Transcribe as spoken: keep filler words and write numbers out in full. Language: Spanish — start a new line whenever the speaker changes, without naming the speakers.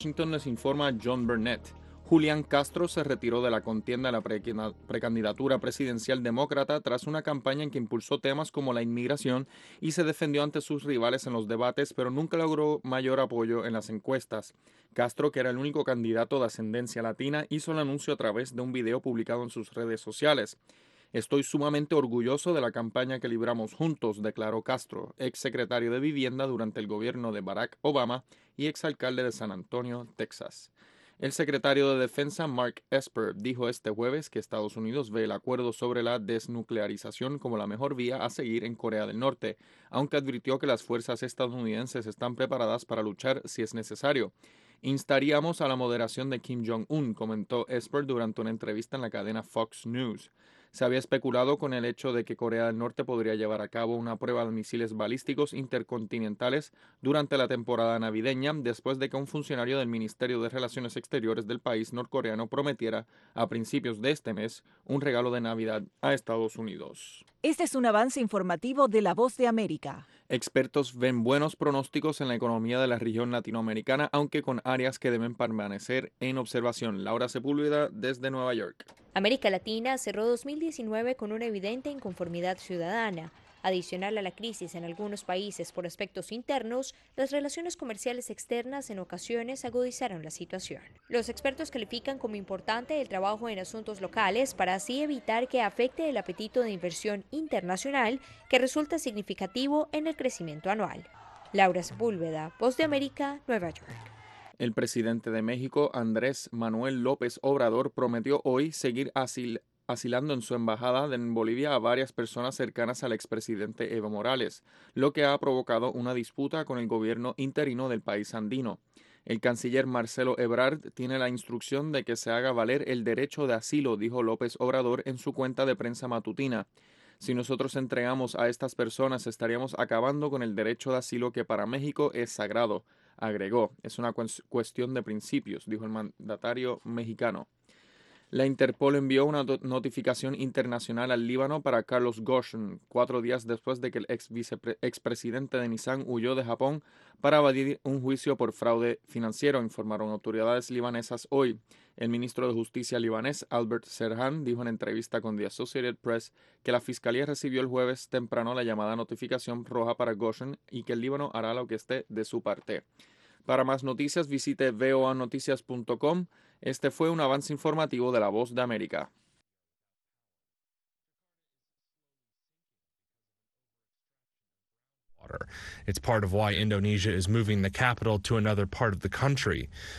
Washington les informa John Burnett. Julián Castro se retiró de la contienda a la precandidatura presidencial demócrata tras una campaña en que impulsó temas como la inmigración y se defendió ante sus rivales en los debates, pero nunca logró mayor apoyo en las encuestas. Castro, que era el único candidato de ascendencia latina, hizo el anuncio a través de un video publicado en sus redes sociales. Estoy sumamente orgulloso de la campaña que libramos juntos, declaró Castro, ex secretario de Vivienda durante el gobierno de Barack Obama y exalcalde de San Antonio, Texas. El secretario de Defensa Mark Esper dijo este jueves que Estados Unidos ve el acuerdo sobre la desnuclearización como la mejor vía a seguir en Corea del Norte, aunque advirtió que las fuerzas estadounidenses están preparadas para luchar si es necesario. Instaríamos a la moderación de Kim Jong-un, comentó Esper durante una entrevista en la cadena Fox News. Se había especulado con el hecho de que Corea del Norte podría llevar a cabo una prueba de misiles balísticos intercontinentales durante la temporada navideña, después de que un funcionario del Ministerio de Relaciones Exteriores del país norcoreano prometiera a principios de este mes un regalo de Navidad a Estados Unidos.
Este es un avance informativo de La Voz de América.
Expertos ven buenos pronósticos en la economía de la región latinoamericana, aunque con áreas que deben permanecer en observación. Laura Sepúlveda desde Nueva York.
América Latina cerró dos mil diecinueve con una evidente inconformidad ciudadana. Adicional a la crisis en algunos países por aspectos internos, las relaciones comerciales externas en ocasiones agudizaron la situación. Los expertos califican como importante el trabajo en asuntos locales para así evitar que afecte el apetito de inversión internacional que resulta significativo en el crecimiento anual. Laura Sepúlveda, Voz de América, Nueva York.
El presidente de México, Andrés Manuel López Obrador, prometió hoy seguir asil asilando en su embajada en Bolivia a varias personas cercanas al expresidente Evo Morales, lo que ha provocado una disputa con el gobierno interino del país andino. El canciller Marcelo Ebrard tiene la instrucción de que se haga valer el derecho de asilo, dijo López Obrador en su cuenta de prensa matutina. Si nosotros entregamos a estas personas, estaríamos acabando con el derecho de asilo que para México es sagrado, agregó. Es una cuestión de principios, dijo el mandatario mexicano. La Interpol envió una notificación internacional al Líbano para Carlos Ghosn, cuatro días después de que el ex expresidente de Nissan huyó de Japón para evadir un juicio por fraude financiero, informaron autoridades libanesas hoy. El ministro de Justicia libanés, Albert Serhan, dijo en entrevista con The Associated Press que la fiscalía recibió el jueves temprano la llamada notificación roja para Ghosn y que el Líbano hará lo que esté de su parte. Para más noticias visite voa noticias punto com. Este fue un avance informativo de La Voz de América.
It's part of why Indonesia is moving the capital to another part of the country.